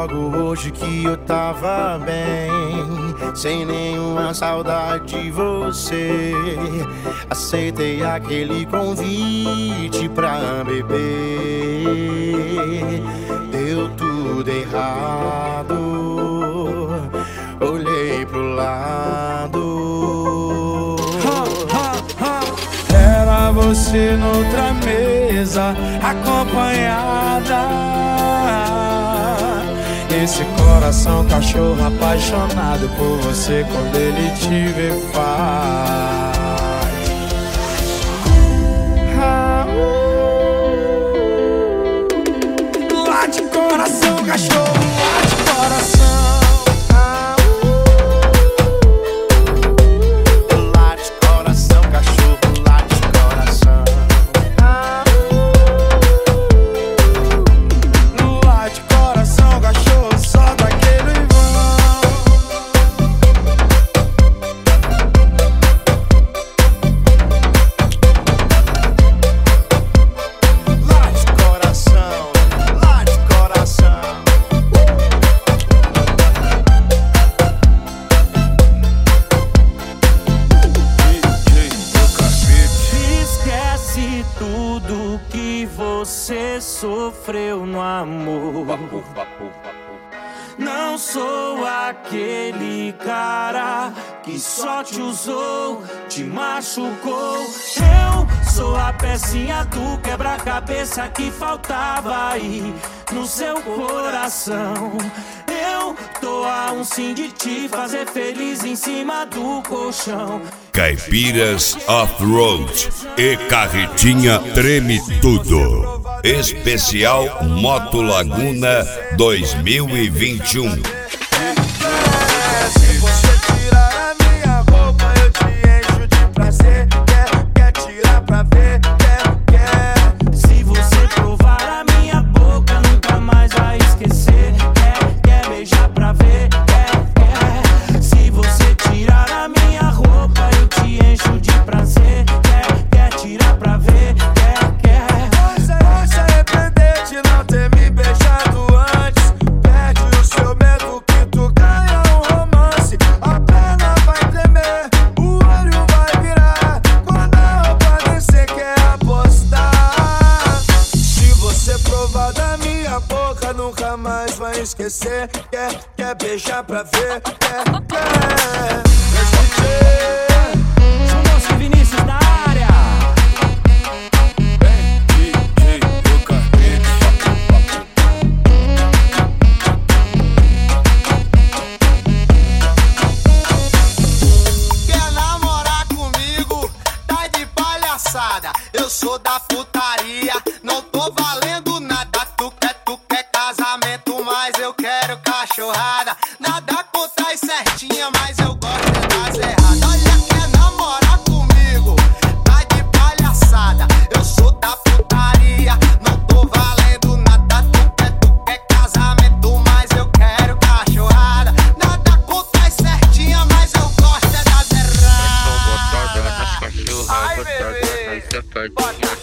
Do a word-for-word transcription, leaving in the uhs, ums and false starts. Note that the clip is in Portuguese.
logo hoje que eu tava bem, sem nenhuma saudade de você. Aceitei aquele convite pra beber. Deu tudo errado, olhei pro lado. Era você noutra mesa, acompanhada. Esse coração cachorro apaixonado por você, quando ele te vê faz. Ah, uh. Late coração cachorro, late coração. Tudo que você sofreu no amor. Não sou aquele cara que só te usou, te machucou. Eu sou a pecinha do quebra-cabeça que faltava aí no seu coração. Eu tô a um sim de te fazer feliz em cima do colchão. Caipiras Off-Road e Carretinha Treme Tudo. Especial Moto Laguna dois mil e vinte e um. Se você tirar a minha roupa, eu te encho de prazer. Quer, quer tirar pra ver, quer, quer. Se você provar a minha boca, nunca mais vai esquecer. Quer, quer beijar pra ver, quer, quer. Se você tirar a minha roupa, eu te encho de prazer. Quer, quer tirar pra ver, quer, quer. Você vai se arrepender de não ter me beijado antes. Perde o seu medo que tu ganha um romance. A perna vai tremer, o olho vai virar. Quando a roupa descer, quer apostar. Se você provar da minha boca, nunca mais vai esquecer. Quer, quer beijar pra ver, quer, quer. São Bosco e Vinícius na área. Quer namorar comigo? Tá de palhaçada. Eu sou da putaria, não tô valendo nada. Tu quer, tu quer casamento, mas eu quero cachorrada. Nada contra as certinha, mas eu gosto das erradas. Olha, quer namorar comigo? Tá de palhaçada. Eu sou da putaria, não tô valendo nada. Tu quer, tu quer casamento, mas eu quero cachorrada. Nada contra as certinha, mas eu gosto das erradas. Ai, bebê.